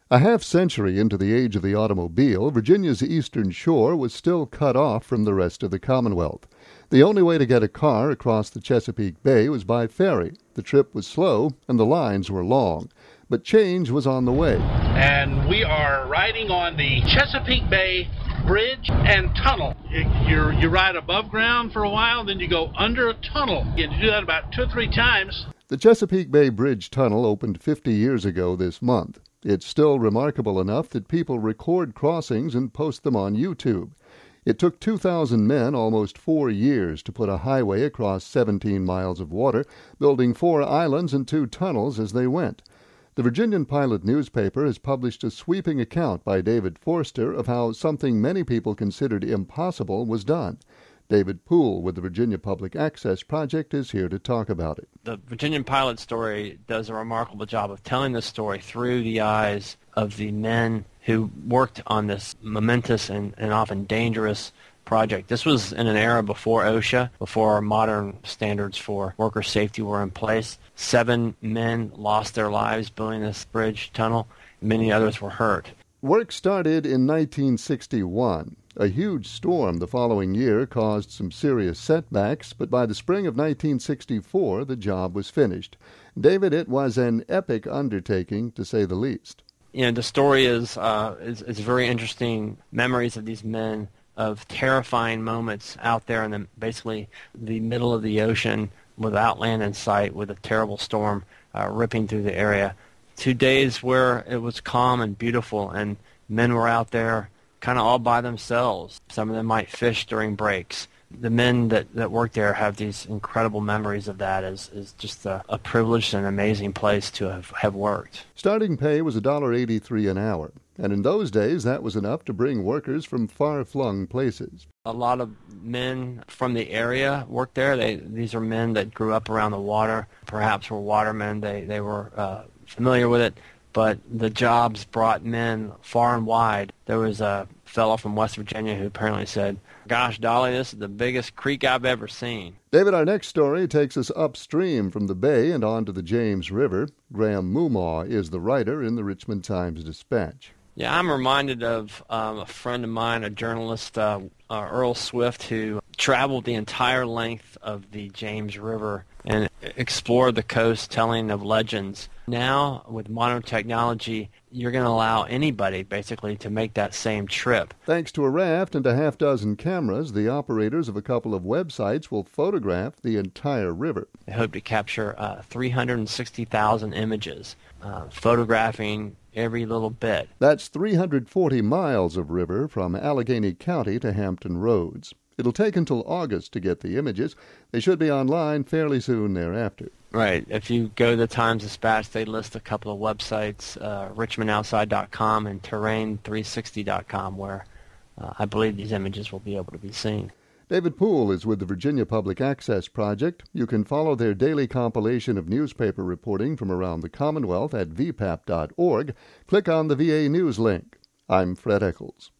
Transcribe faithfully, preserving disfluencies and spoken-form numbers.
A half-century into the age of the automobile, Virginia's eastern shore was still cut off from the rest of the Commonwealth. The only way to get a car across the Chesapeake Bay was by ferry. The trip was slow, and the lines were long. But change was on the way. And we are riding on the Chesapeake Bay Bridge and Tunnel. You you ride above ground for a while, then you go under a tunnel. You do that about two or three times. The Chesapeake Bay Bridge Tunnel opened fifty years ago this month. It's still remarkable enough that people record crossings and post them on YouTube. It took two thousand men almost four years to put a highway across seventeen miles of water, building four islands and two tunnels as they went. The Virginian Pilot newspaper has published a sweeping account by David Forster of how something many people considered impossible was done. David Poole with the Virginia Public Access Project is here to talk about it. The Virginian Pilot story does a remarkable job of telling the story through the eyes of the men who worked on this momentous and, and often dangerous project. This was in an era before OSHA, before our modern standards for worker safety were in place. Seven men lost their lives building this bridge tunnel. Many others were hurt. Work started in nineteen sixty-one. A huge storm the following year caused some serious setbacks, but by the spring of nineteen sixty-four, the job was finished. David, it was an epic undertaking, to say the least. You know, the story is, uh, is, is very interesting. Memories of these men, of terrifying moments out there in the, basically the middle of the ocean without land in sight, with a terrible storm uh, ripping through the area. Two days where it was calm and beautiful, and men were out there kind of all by themselves. Some of them might fish during breaks. The men that, that work there have these incredible memories of that as, as just a, a privileged and amazing place to have, have worked. Starting pay was one dollar and eighty-three cents an hour, and in those days that was enough to bring workers from far-flung places. A lot of men from the area worked there. They, these are men that grew up around the water, perhaps were watermen. They, they were uh, familiar with it. But the jobs brought men far and wide. There was a fellow from West Virginia who apparently said, "Gosh, Dolly, this is the biggest creek I've ever seen." David, our next story takes us upstream from the bay and onto the James River. Graham Mumaw is the writer in the Richmond Times-Dispatch. Yeah, I'm reminded of um, a friend of mine, a journalist, uh, uh, Earl Swift, who traveled the entire length of the James River and explored the coast telling of legends. Now, with modern technology, you're going to allow anybody, basically, to make that same trip. Thanks to a raft and a half dozen cameras, the operators of a couple of websites will photograph the entire river. They hope to capture uh, three hundred sixty thousand images, uh, photographing every little bit. That's three hundred forty miles of river from Allegheny County to Hampton Roads. It'll take until August to get the images. They should be online fairly soon thereafter. Right. If you go to the Times-Dispatch, they list a couple of websites, uh, richmond outside dot com and terrain three sixty dot com, where uh, I believe these images will be able to be seen. David Poole is with the Virginia Public Access Project. You can follow their daily compilation of newspaper reporting from around the Commonwealth at v p a p dot org. Click on the V A News link. I'm Fred Eccles.